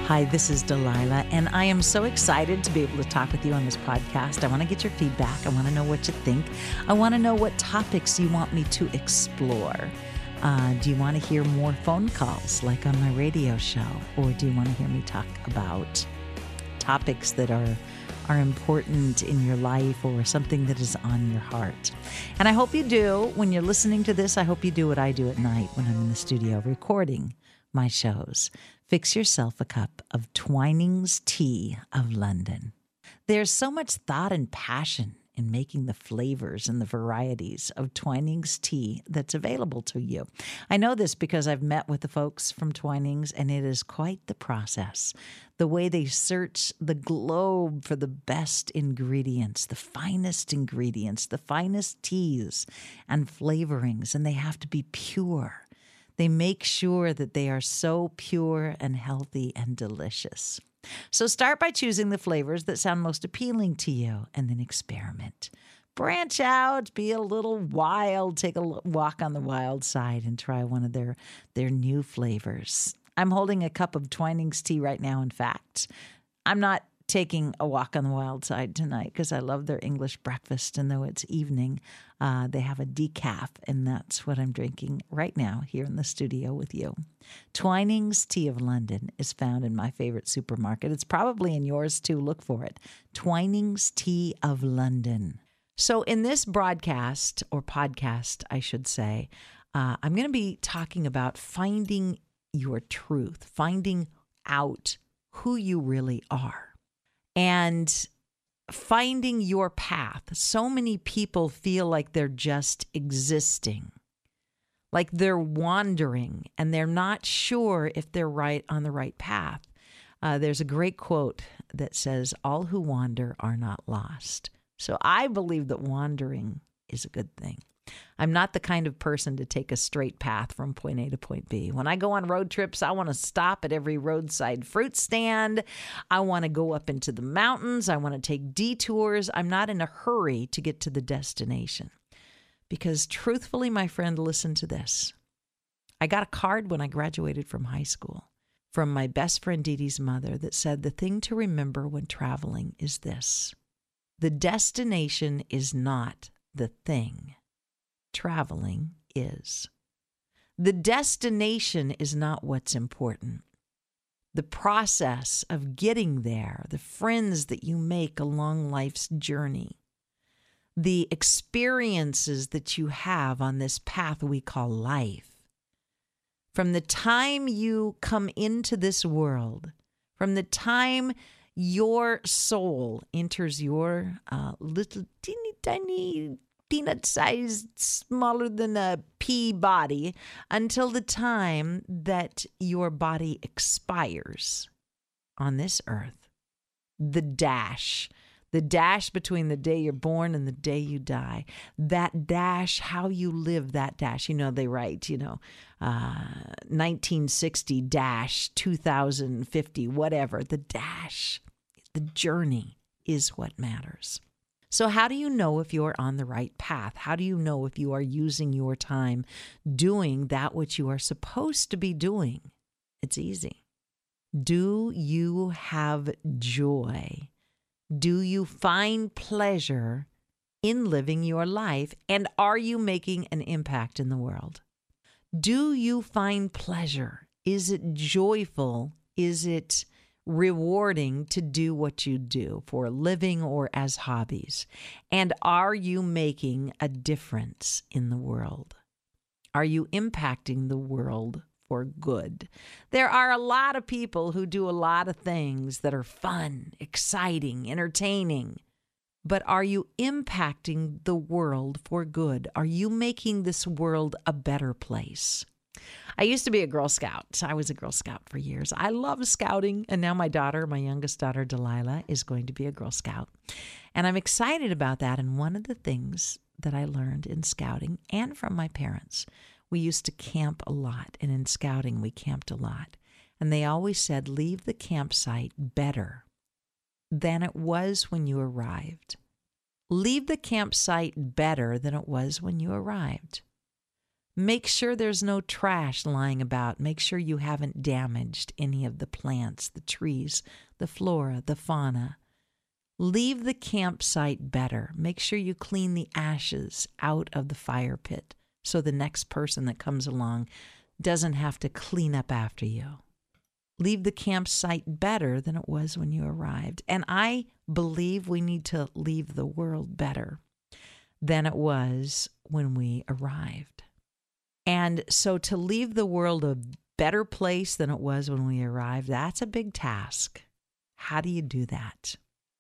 Hi, this is Delilah, and I am so excited to be able to talk with you on this podcast. I want to get your feedback. I want to know what you think. I want to know what topics you want me to explore. Do you want to hear more phone calls like on my radio show? Or do you want to hear me talk about topics that are important in your life or something that is on your heart? And I hope you do. When you're listening to this, I hope you do what I do at night when I'm in the studio recording my shows. Fix yourself a cup of Twinings Tea of London. There's so much thought and passion in making the flavors and the varieties of Twinings tea that's available to you. I know this because I've met with the folks from Twinings, and it is quite the process. The way they search the globe for the best ingredients, the finest teas and flavorings, and they have to be pure. They make sure that they are so pure and healthy and delicious. So start by choosing the flavors that sound most appealing to you, and then experiment. Branch out, be a little wild, take a walk on the wild side and try one of their new flavors. I'm holding a cup of Twinings tea right now, in fact. I'm not taking a walk on the wild side tonight because I love their English breakfast, and though it's evening, they have a decaf, and that's what I'm drinking right now here in the studio with you. Twinings Tea of London is found in my favorite supermarket. It's probably in yours too. Look for it. Twinings Tea of London. So in this broadcast, or podcast, I should say, I'm going to be talking about finding your truth, finding out who you really are, and finding your path. So many people feel like they're just existing, like they're wandering, and they're not sure if they're right on the right path. There's a great quote that says, "All who wander are not lost." So I believe that wandering is a good thing. I'm not the kind of person to take a straight path from point A to point B. When I go on road trips, I want to stop at every roadside fruit stand. I want to go up into the mountains. I want to take detours. I'm not in a hurry to get to the destination. Because truthfully, my friend, listen to this. I got a card when I graduated from high school from my best friend Dee Dee's mother that said, "The thing to remember when traveling is this: the destination is not the thing. Traveling is. The destination is not what's important. The process of getting there, the friends that you make along life's journey, the experiences that you have on this path we call life. From the time you come into this world, from the time your soul enters your little teeny tiny peanut-sized, smaller than a pea body, until the time that your body expires on this earth. The dash between the day you're born and the day you die. That dash, how you live that dash. You know, they write, 1960-2050, whatever. The dash, the journey is what matters. So how do you know if you're on the right path? How do you know if you are using your time doing that which you are supposed to be doing? It's easy. Do you have joy? Do you find pleasure in living your life? And are you making an impact in the world? Do you find pleasure? Is it joyful? Is it rewarding to do what you do for a living or as hobbies? And are you making a difference in the world? Are you impacting the world for good? There are a lot of people who do a lot of things that are fun, exciting, entertaining. But are you impacting the world for good? Are you making this world a better place? I used to be a Girl Scout. I was a Girl Scout for years. I love scouting. And now my youngest daughter, Delilah, is going to be a Girl Scout. And I'm excited about that. And one of the things that I learned in scouting and from my parents, we used to camp a lot. And in scouting, we camped a lot. And they always said, leave the campsite better than it was when you arrived. Leave the campsite better than it was when you arrived. Make sure there's no trash lying about. Make sure you haven't damaged any of the plants, the trees, the flora, the fauna. Leave the campsite better. Make sure you clean the ashes out of the fire pit so the next person that comes along doesn't have to clean up after you. Leave the campsite better than it was when you arrived. And I believe we need to leave the world better than it was when we arrived. And so to leave the world a better place than it was when we arrived, that's a big task. How do you do that?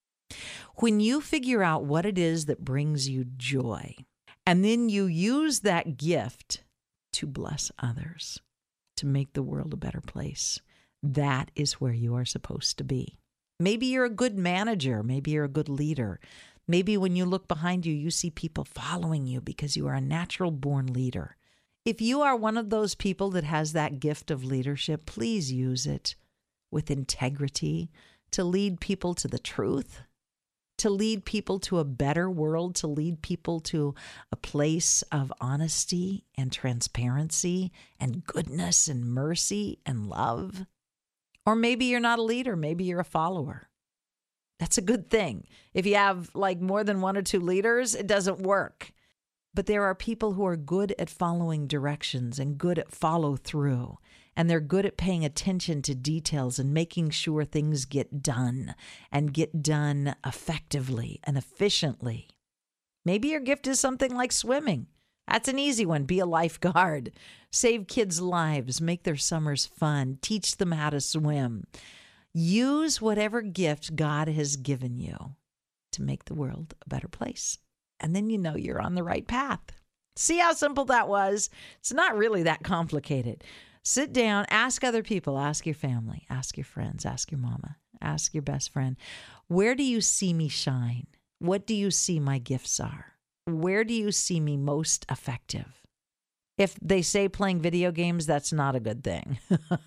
When you figure out what it is that brings you joy, and then you use that gift to bless others, to make the world a better place, that is where you are supposed to be. Maybe you're a good manager. Maybe you're a good leader. Maybe when you look behind you, you see people following you because you are a natural born leader. If you are one of those people that has that gift of leadership, please use it with integrity to lead people to the truth, to lead people to a better world, to lead people to a place of honesty and transparency and goodness and mercy and love. Or maybe you're not a leader. Maybe you're a follower. That's a good thing. If you have like more than one or two leaders, it doesn't work. But there are people who are good at following directions and good at follow through. And they're good at paying attention to details and making sure things get done and get done effectively and efficiently. Maybe your gift is something like swimming. That's an easy one. Be a lifeguard. Save kids' lives. Make their summers fun. Teach them how to swim. Use whatever gift God has given you to make the world a better place. And then you know you're on the right path. See how simple that was? It's not really that complicated. Sit down, ask other people, ask your family, ask your friends, ask your mama, ask your best friend. Where do you see me shine? What do you see my gifts are? Where do you see me most effective? If they say playing video games, that's not a good thing.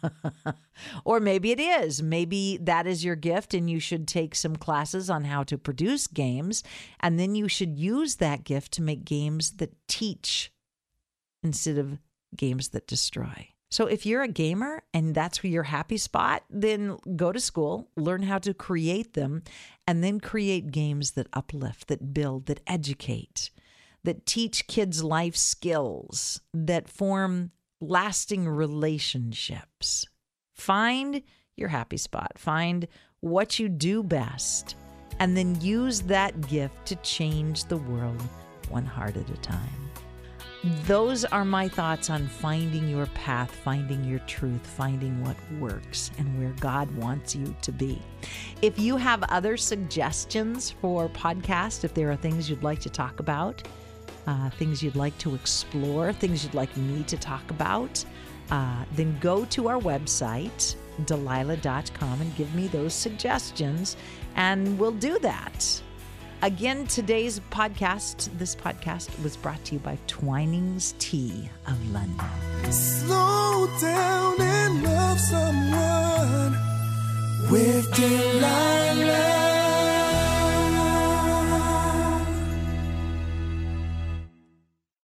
Or maybe it is. Maybe that is your gift and you should take some classes on how to produce games. And then you should use that gift to make games that teach instead of games that destroy. So if you're a gamer and that's your happy spot, then go to school, learn how to create them, and then create games that uplift, that build, that educate, that teach kids life skills, that form lasting relationships. Find your happy spot. Find what you do best, and then use that gift to change the world one heart at a time. Those are my thoughts on finding your path, finding your truth, finding what works and where God wants you to be. If you have other suggestions for podcasts, if there are things you'd like to talk about, things you'd like to explore, things you'd like me to talk about, then go to our website, Delilah.com, and give me those suggestions, and we'll do that. Again, this podcast was brought to you by Twinings Tea of London. Slow down and love someone with Delilah.